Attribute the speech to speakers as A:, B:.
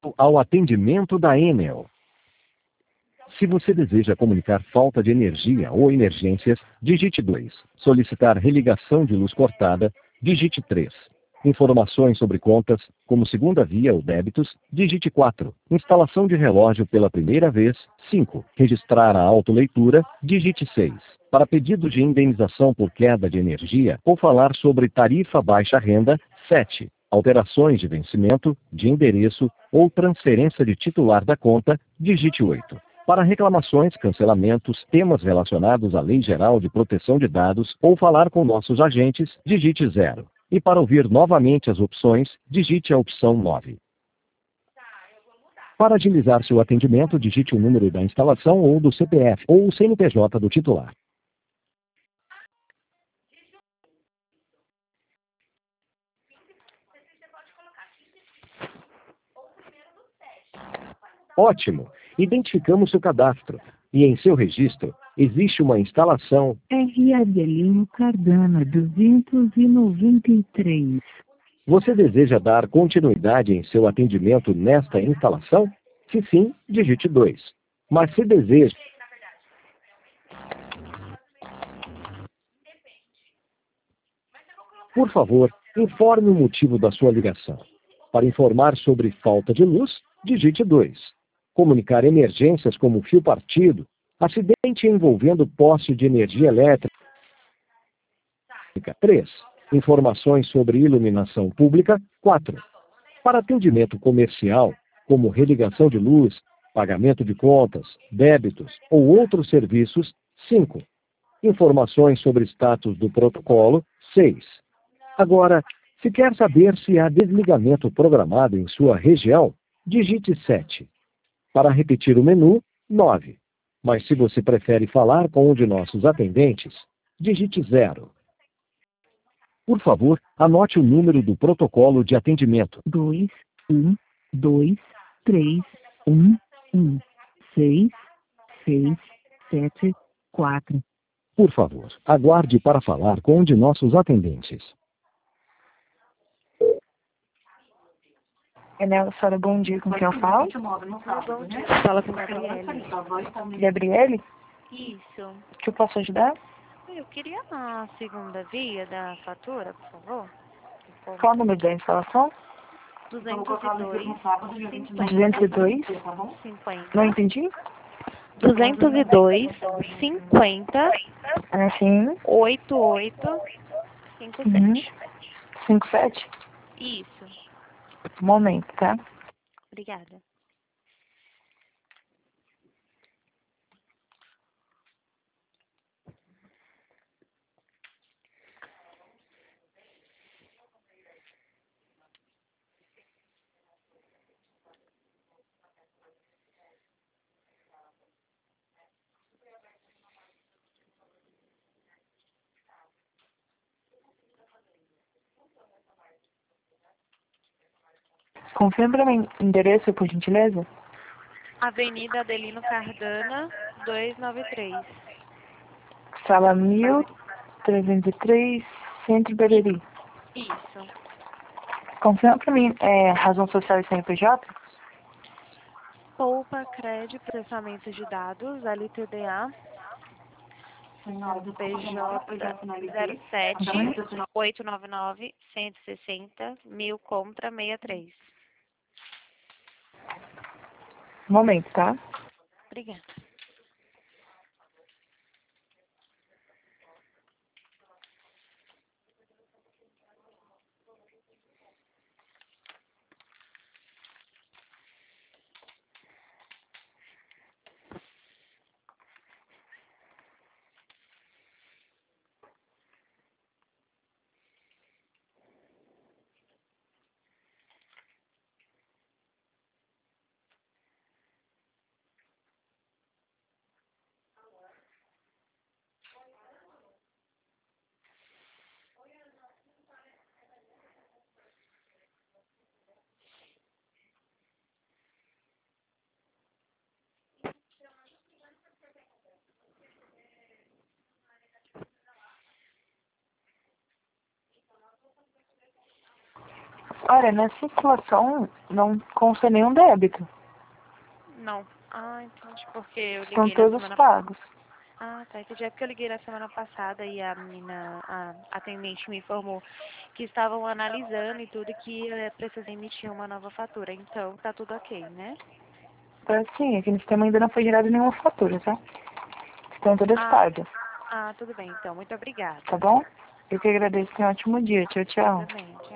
A: ao atendimento da Enel. Se você deseja comunicar falta de energia ou emergências, digite 2. Solicitar religação de luz cortada, digite 3. Informações sobre contas, como segunda via ou débitos, digite 4. Instalação de relógio pela primeira vez, 5. Registrar a autoleitura, digite 6. Para pedido de indenização por queda de energia ou falar sobre tarifa baixa renda, 7. Alterações de vencimento, de endereço ou transferência de titular da conta, digite 8. Para reclamações, cancelamentos, temas relacionados à Lei Geral de Proteção de Dados ou falar com nossos agentes, digite 0. E para ouvir novamente as opções, digite a opção 9. Para agilizar seu atendimento, digite o número da instalação ou do CPF ou o CNPJ do titular. Ótimo! Identificamos seu cadastro. E em seu registro, existe uma instalação
B: R. Adelino Cardano 293.
A: Você deseja dar continuidade em seu atendimento nesta instalação? Se sim, digite 2. Mas se deseja... Por favor, informe o motivo da sua ligação. Para informar sobre falta de luz, digite 2. Comunicar emergências como fio partido, acidente envolvendo poste de energia elétrica, 3. Informações sobre iluminação pública, 4. Para atendimento comercial, como religação de luz, pagamento de contas, débitos ou outros serviços, 5. Informações sobre status do protocolo, 6. Agora, se quer saber se há desligamento programado em sua região, digite 7. Para repetir o menu, 9. Mas se você prefere falar com um de nossos atendentes, digite 0. Por favor, anote o número do protocolo de atendimento.
B: 2, 1, 2, 3, 1, 1, 6, 6, 7, 4.
A: Por favor, aguarde para falar com um de nossos atendentes.
C: Enel, Sara, bom dia, com quem eu falo?
D: Bom dia.
C: Fala com a
D: Gabriele.
C: Gabriele?
D: Isso.
C: O que eu posso ajudar?
D: Eu queria a segunda via da fatura, por favor.
C: Qual o número da instalação?
D: 202
C: 202?
D: 50.
C: Não entendi?
D: 202 50
C: Sim.
D: 88 57.
C: 57?
D: Isso.
C: Um momento, tá?
D: Obrigada.
C: Confirma pra mim o endereço, por gentileza?
D: Avenida Adelino Cardana 293.
C: Sala 1303, Centro Bereri.
D: Isso.
C: Confirma pra mim, razão social e CNPJ?
D: Poupa Crédito Processamento de Dados, LTDA, PJ 07 899 160 1000 contra 63.
C: Um momento, tá?
D: Obrigada.
C: Olha, nessa situação não consta nenhum débito.
D: Não. Ah, entendi. Porque eu
C: Estão
D: liguei na
C: todos
D: semana...
C: pagos.
D: Ah, tá. Entendi. É porque eu liguei na semana passada e a menina, a atendente me informou que estavam analisando e tudo que precisa emitir uma nova fatura. Então, tá tudo ok, né?
C: Então, assim, aqui no sistema ainda não foi gerada nenhuma fatura, tá? Estão todas
D: Ah,
C: pagas,
D: tudo bem, então. Muito obrigada.
C: tá bom? Eu que agradeço. Tenha um ótimo dia. Tchau, tchau.
D: Igualmente.